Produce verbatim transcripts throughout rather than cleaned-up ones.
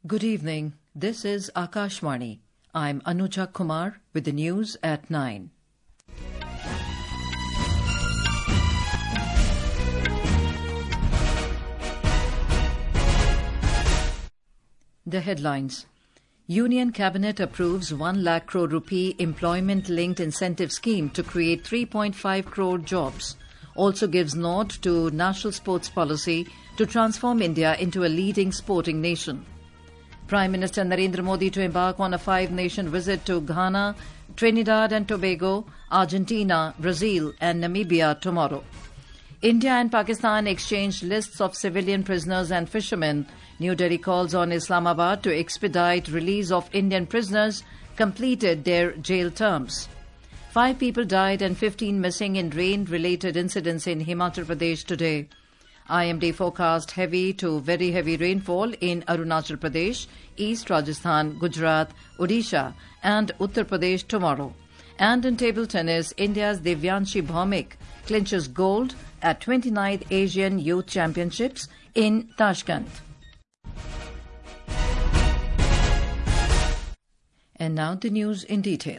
Good evening. This is Akashvani. I'm Anuja Kumar with the news at nine. The headlines. Union Cabinet approves one lakh crore rupee employment-linked incentive scheme to create three point five crore jobs. Also gives nod to national sports policy to transform India into a leading sporting nation. Prime Minister Narendra Modi to embark on a five-nation visit to Ghana, Trinidad and Tobago, Argentina, Brazil and Namibia tomorrow. India and Pakistan exchanged lists of civilian prisoners and fishermen. New Delhi calls on Islamabad to expedite release of Indian prisoners completed their jail terms. Five people died and fifteen missing in rain-related incidents in Himachal Pradesh today. I M D forecast heavy to very heavy rainfall in Arunachal Pradesh, East Rajasthan, Gujarat, Odisha and Uttar Pradesh tomorrow. And in table tennis, India's Divyanshi Bhaumik clinches gold at twenty-ninth Asian Youth Championships in Tashkent. And now the news in detail.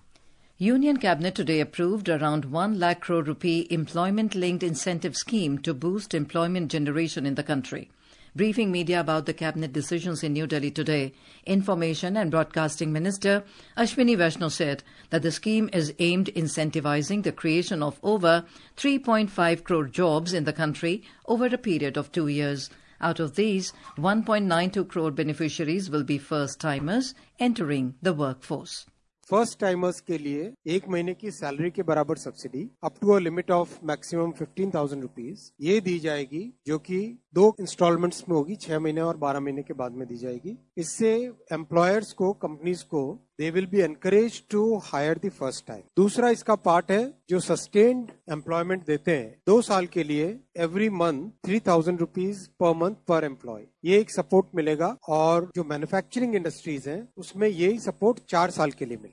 Union Cabinet today approved around one lakh crore rupee employment-linked incentive scheme to boost employment generation in the country. Briefing media about the Cabinet decisions in New Delhi today, Information and Broadcasting Minister Ashwini Vaishnaw said that the scheme is aimed incentivizing the creation of over three point five crore jobs in the country over a period of two years. Out of these, one point nine two crore beneficiaries will be first-timers entering the workforce. First timers के लिए एक महीने की salary के बराबर subsidy up to a limit of maximum fifteen thousand rupees ये दी जाएगी, जो कि दो इंस्टॉलमेंट्स में होगी, छह महीने और बारह महीने के बाद में दी जाएगी. इससे एम्प्लॉयर्स को, कंपनीज को they will be encourage to hire the first time. दूसरा इसका पार्ट है जो सस्टेन्ड एम्प्लॉयमेंट देते हैं दो साल के लिए, every month three thousand rupees per month per employ. ये एक सपोर्ट मिलेगा और जो मैन्युफैक्चरिंग इंडस्ट्रीज हैं उसमें यही सपोर्ट चार साल के लिए मिलेगा.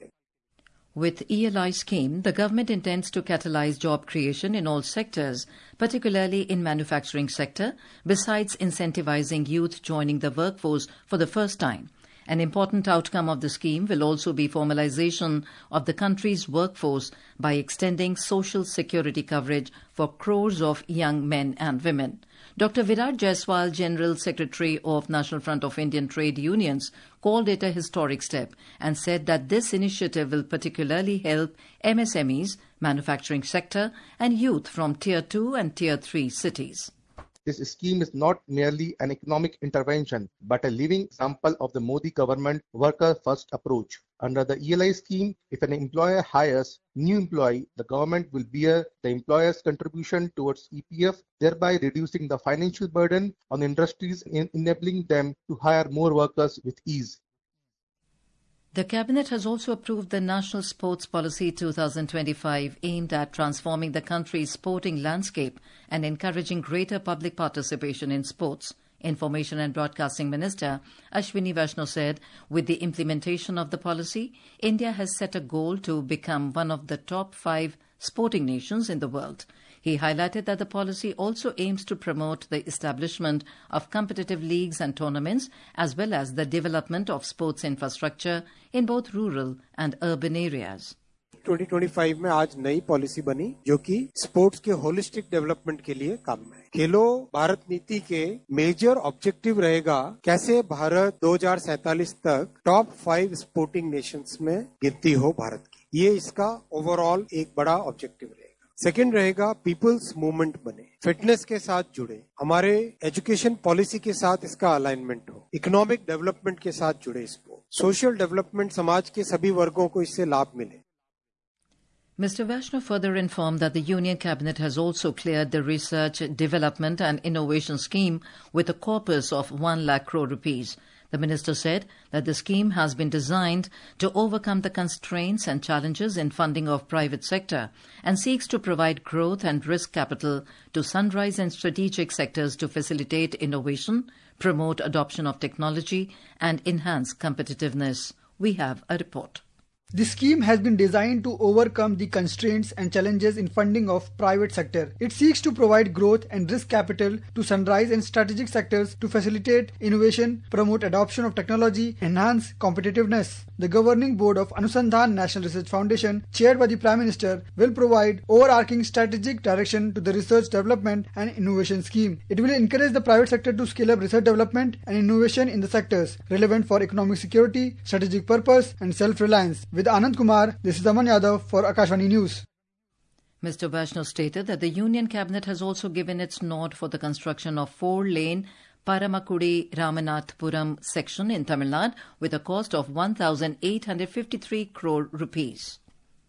With E L I scheme, the government intends to catalyze job creation in all sectors, particularly in manufacturing sector, besides incentivizing youth joining the workforce for the first time. An important outcome of the scheme will also be formalization of the country's workforce by extending social security coverage for crores of young men and women. Doctor Virat Jaiswal, General Secretary of National Front of Indian Trade Unions, called it a historic step and said that this initiative will particularly help M S M Es, manufacturing sector and youth from Tier two and Tier three cities. This scheme is not merely an economic intervention, but a living example of the Modi government worker-first approach. Under the E L I scheme, if an employer hires new employee, the government will bear the employer's contribution towards E P F, thereby reducing the financial burden on industries and enabling them to hire more workers with ease. The Cabinet has also approved the National Sports Policy twenty twenty-five aimed at transforming the country's sporting landscape and encouraging greater public participation in sports. Information and Broadcasting Minister Ashwini Vaishnaw said, with the implementation of the policy, India has set a goal to become one of the top five sporting nations in the world. He highlighted that the policy also aims to promote the establishment of competitive leagues and tournaments, as well as the development of sports infrastructure in both rural and urban areas. Twenty twenty five में आज नई policy बनी जो कि sports के holistic development के लिए काम में है. खेलो भारत नीति के मेजर ऑब्जेक्टिव रहेगा कैसे भारत दो हजार सैंतालीस तक टॉप फाइव स्पोर्टिंग नेशंस में गिनती हो भारत की. ये इसका ओवरऑल एक बड़ा ऑब्जेक्टिव रहेगा. सेकेंड रहेगा पीपल्स मूवमेंट बने, फिटनेस के साथ जुड़े, हमारे एजुकेशन पॉलिसी के साथ इसका अलाइनमेंट हो, इकोनॉमिक डेवलपमेंट के साथ जुड़े स्पोर्ट, सोशल डेवलपमेंट, समाज के सभी वर्गों को इससे लाभ मिले. Mister Vaishnaw further informed that the Union Cabinet has also cleared the Research, Development and Innovation Scheme with a corpus of one lakh crore rupees. The minister said that the scheme has been designed to overcome the constraints and challenges in funding of private sector and seeks to provide growth and risk capital to sunrise and strategic sectors to facilitate innovation, promote adoption of technology and enhance competitiveness. We have a report. The scheme has been designed to overcome the constraints and challenges in funding of private sector. It seeks to provide growth and risk capital to sunrise and strategic sectors to facilitate innovation, promote adoption of technology, enhance competitiveness. The governing board of Anusandhan National Research Foundation, chaired by the Prime Minister, will provide overarching strategic direction to the research development and innovation scheme. It will encourage the private sector to scale up research development and innovation in the sectors relevant for economic security, strategic purpose and self-reliance. With Anand Kumar, this is Aman Yadav for Akashvani News. Mister Vaishnav stated that the Union Cabinet has also given its nod for the construction of four-lane Paramakudi Ramanathpuram section in Tamil Nadu with a cost of one thousand eight hundred fifty-three crore rupees.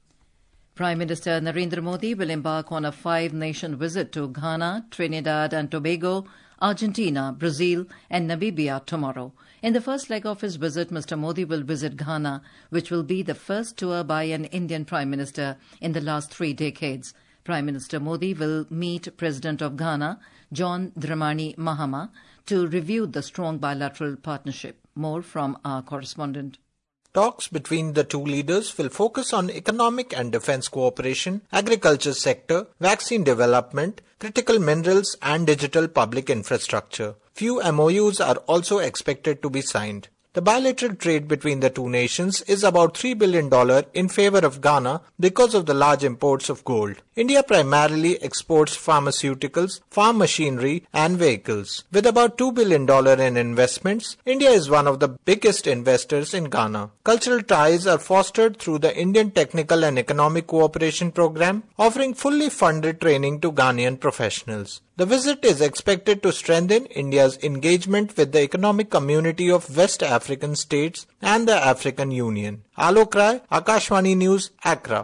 Prime Minister Narendra Modi will embark on a five-nation visit to Ghana, Trinidad and Tobago, Argentina, Brazil and Namibia tomorrow. In the first leg of his visit, Mister Modi will visit Ghana, which will be the first tour by an Indian Prime Minister in the last three decades. Prime Minister Modi will meet President of Ghana, John Dramani Mahama, to review the strong bilateral partnership. More from our correspondent. Talks between the two leaders will focus on economic and defense cooperation, agriculture sector, vaccine development, critical minerals and digital public infrastructure. Few M O Us are also expected to be signed. The bilateral trade between the two nations is about three billion dollars in favor of Ghana because of the large imports of gold. India primarily exports pharmaceuticals, farm machinery and vehicles. With about two billion dollars in investments, India is one of the biggest investors in Ghana. Cultural ties are fostered through the Indian Technical and Economic Cooperation Program, offering fully funded training to Ghanaian professionals. The visit is expected to strengthen India's engagement with the economic community of West African states and the African Union. Alok Rai, Akashvani News, Accra.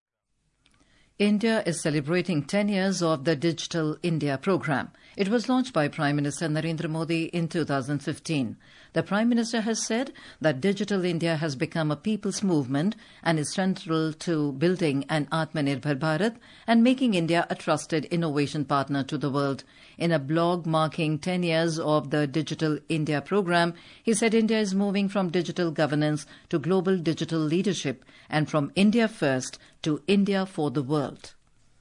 India is celebrating ten years of the Digital India program. It was launched by Prime Minister Narendra Modi in two thousand fifteen. The Prime Minister has said that Digital India has become a people's movement and is central to building an Atmanirbhar Bharat and making India a trusted innovation partner to the world. In a blog marking ten years of the Digital India program, he said India is moving from digital governance to global digital leadership and from India first to India for the world.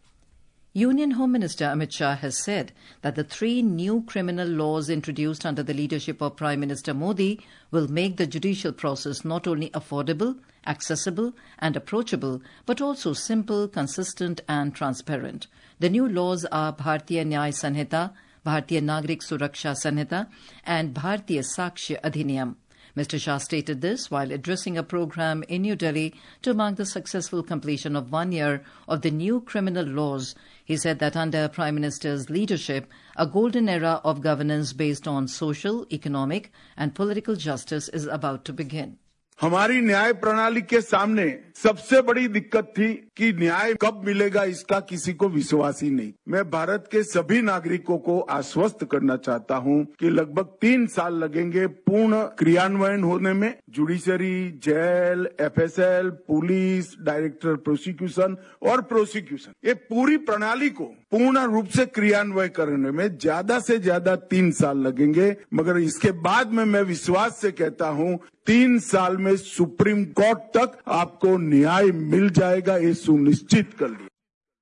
Union Home Minister Amit Shah has said that the three new criminal laws introduced under the leadership of Prime Minister Modi will make the judicial process not only affordable, accessible and approachable, but also simple, consistent and transparent. The new laws are Bharatiya Nyay Sanhita, Bharatiya Nagrik Suraksha Sanhita and Bharatiya Sakshya Adhiniyam. Mister Shah stated this while addressing a program in New Delhi to mark the successful completion of one year of the new criminal laws. He said that under Prime Minister's leadership, a golden era of governance based on social, economic and political justice is about to begin. हमारी न्याय प्रणाली के सामने सबसे बड़ी दिक्कत थी कि न्याय कब मिलेगा इसका किसी को विश्वास ही नहीं। मैं भारत के सभी नागरिकों को आश्वस्त करना चाहता हूं कि लगभग तीन साल लगेंगे पूर्ण क्रियान्वयन होने में। Judiciary, jail, FSL, police, director prosecution और प्रोसिक्यूशन, ये पूरी प्रणाली को पूर्ण रूप से क्रियान्वय करने में ज्यादा से ज्यादा तीन साल लगेंगे। मगर इसके बाद में मैं विश्वास से कहता हूं तीन साल में सुप्रीम कोर्ट तक आपको न्याय मिल जाएगा, ये सुनिश्चित कर लिया।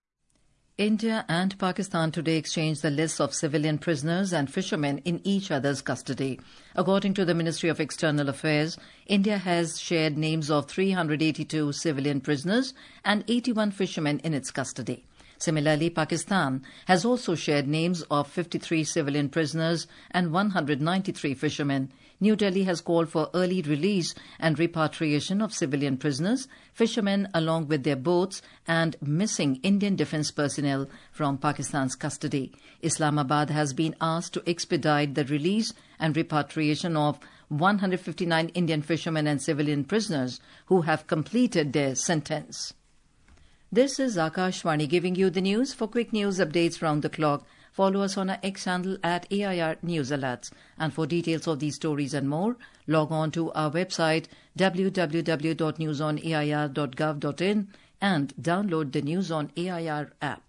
India and Pakistan today exchanged the lists of civilian prisoners and fishermen in each other's custody. According to the Ministry of External Affairs, India has shared names of three hundred eighty-two civilian prisoners and eighty-one fishermen in its custody. Similarly, Pakistan has also shared names of fifty-three civilian prisoners and one hundred ninety-three fishermen. New Delhi has called for early release and repatriation of civilian prisoners, fishermen along with their boats and missing Indian defence personnel from Pakistan's custody. Islamabad has been asked to expedite the release and repatriation of one hundred fifty-nine Indian fishermen and civilian prisoners who have completed their sentence. This is Akashvani giving you the news. For quick news updates round the clock, follow us on our X handle at A I R News Alerts. And for details of these stories and more, log on to our website w w w dot news on a i r dot gov dot in and download the News on A I R app.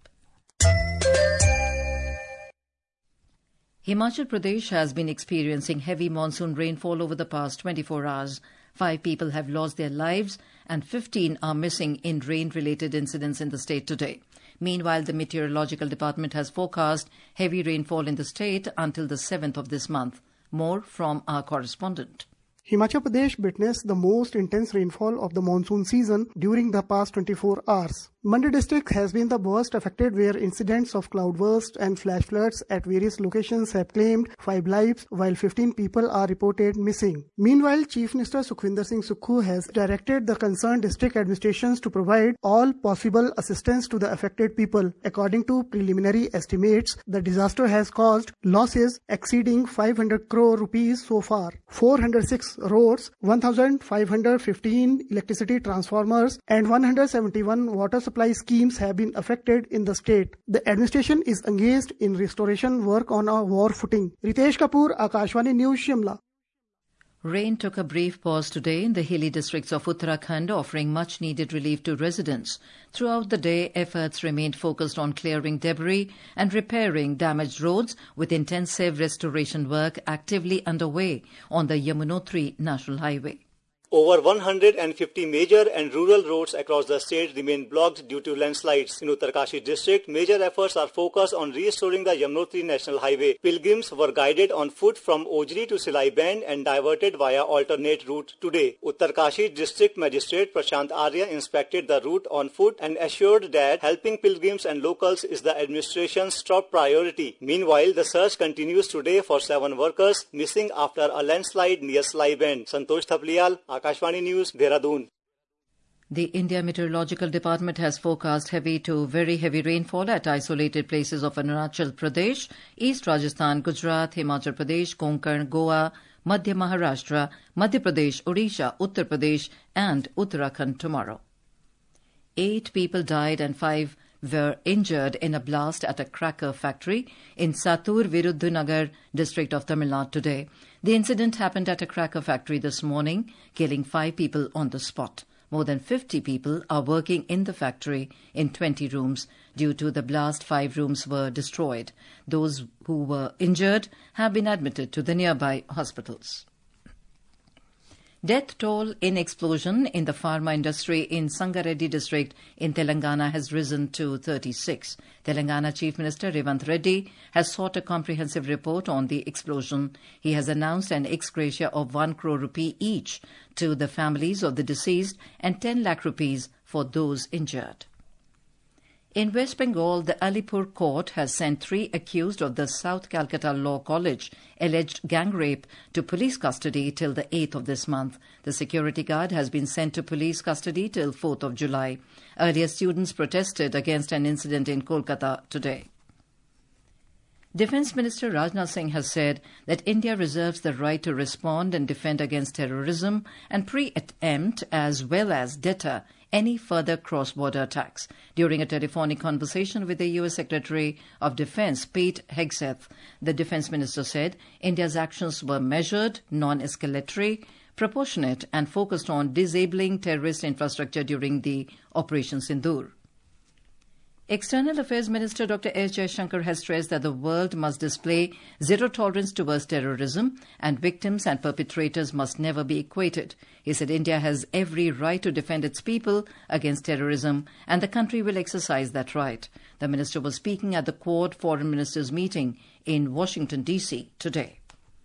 Himachal Pradesh has been experiencing heavy monsoon rainfall over the past twenty-four hours. Five people have lost their lives and fifteen are missing in rain-related incidents in the state today. Meanwhile, the Meteorological Department has forecast heavy rainfall in the state until the seventh of this month. More from our correspondent. Himachal Pradesh witnessed the most intense rainfall of the monsoon season during the past twenty-four hours. Mandi district has been the worst affected, where incidents of cloudburst and flash floods at various locations have claimed five lives, while fifteen people are reported missing. Meanwhile, Chief Minister Sukhwinder Singh Sukhu has directed the concerned district administrations to provide all possible assistance to the affected people. According to preliminary estimates, the disaster has caused losses exceeding five hundred crore rupees so far. four hundred six roads, one thousand five hundred fifteen electricity transformers and one hundred seventy-one water supply schemes have been affected in the state. The administration is engaged in restoration work on a war footing. Ritesh Kapoor, Akashvani News, Shimla. Rain took a brief pause today in the hilly districts of Uttarakhand, offering much-needed relief to residents. Throughout the day, efforts remained focused on clearing debris and repairing damaged roads, with intensive restoration work actively underway on the Yamunotri National Highway. Over one hundred fifty major and rural roads across the state remain blocked due to landslides. In Uttarkashi district, major efforts are focused on restoring the Yamunotri National Highway. Pilgrims were guided on foot from Ojri to Silai Band and diverted via alternate route today. Uttarkashi district magistrate Prashant Arya inspected the route on foot and assured that helping pilgrims and locals is the administration's top priority. Meanwhile, the search continues today for seven workers missing after a landslide near Silai Band. Santosh Thapliyal, Akashvani News, Dehradun. The India Meteorological Department has forecast heavy to very heavy rainfall at isolated places of Arunachal Pradesh, East Rajasthan, Gujarat, Himachal Pradesh, Konkan, Goa, Madhya Maharashtra, Madhya Pradesh, Odisha, Uttar Pradesh and Uttarakhand tomorrow. Eight people died and five were injured in a blast at a cracker factory in Satur Viruddhanagar district of Tamil Nadu today. The incident happened at a cracker factory this morning, killing five people on the spot. More than fifty people are working in the factory in twenty rooms. Due to the blast, five rooms were destroyed. Those who were injured have been admitted to the nearby hospitals. Death toll in explosion in the pharma industry in Sangareddy district in Telangana has risen to thirty-six. Telangana Chief Minister Revanth Reddy has sought a comprehensive report on the explosion. He has announced an ex gratia of one crore rupee each to the families of the deceased and ten lakh rupees for those injured. In West Bengal, the Alipur court has sent three accused of the South Calcutta Law College alleged gang rape to police custody till the eighth of this month. The security guard has been sent to police custody till fourth of July. Earlier, students protested against an incident in Kolkata today. Defence Minister Rajnath Singh has said that India reserves the right to respond and defend against terrorism and preempt as well as deter any further cross-border attacks. During a telephonic conversation with the U S Secretary of Defence, Pete Hegseth, the Defence Minister said India's actions were measured, non-escalatory, proportionate and focused on disabling terrorist infrastructure during the Operation Sindoor. External Affairs Minister Doctor S. Jaishankar has stressed that the world must display zero tolerance towards terrorism and victims and perpetrators must never be equated. He said India has every right to defend its people against terrorism and the country will exercise that right. The minister was speaking at the Quad Foreign Ministers meeting in Washington, D C today.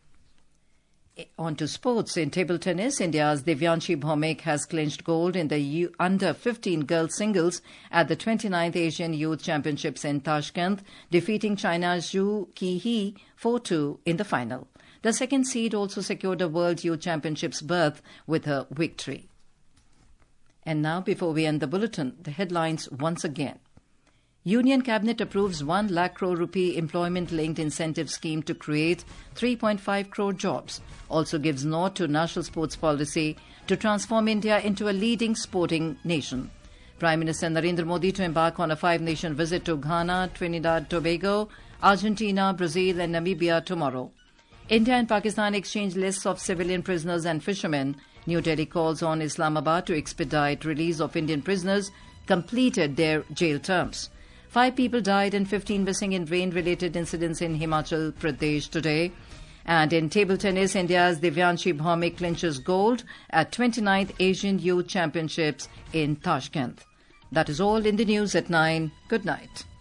On to sports. In table tennis, India's Devyanshi Bhaumek has clinched gold in the U- under fifteen girls singles at the twenty-ninth Asian Youth Championships in Tashkent, defeating China's Zhu Qihee four two in the final. The second seed also secured a World Youth Championships berth with her victory. And now, before we end the bulletin, the headlines once again. Union Cabinet approves one lakh crore rupee employment-linked incentive scheme to create three point five crore jobs. Also gives nod to national sports policy to transform India into a leading sporting nation. Prime Minister Narendra Modi to embark on a five-nation visit to Ghana, Trinidad, Tobago, Argentina, Brazil and Namibia tomorrow. India and Pakistan exchange lists of civilian prisoners and fishermen. New Delhi calls on Islamabad to expedite release of Indian prisoners completed their jail terms. Five people died and fifteen missing in rain-related incidents in Himachal Pradesh today. And in table tennis, India's Divyanshi Bhaumik clinches gold at twenty-ninth Asian Youth Championships in Tashkent. That is all in the news at nine. Good night.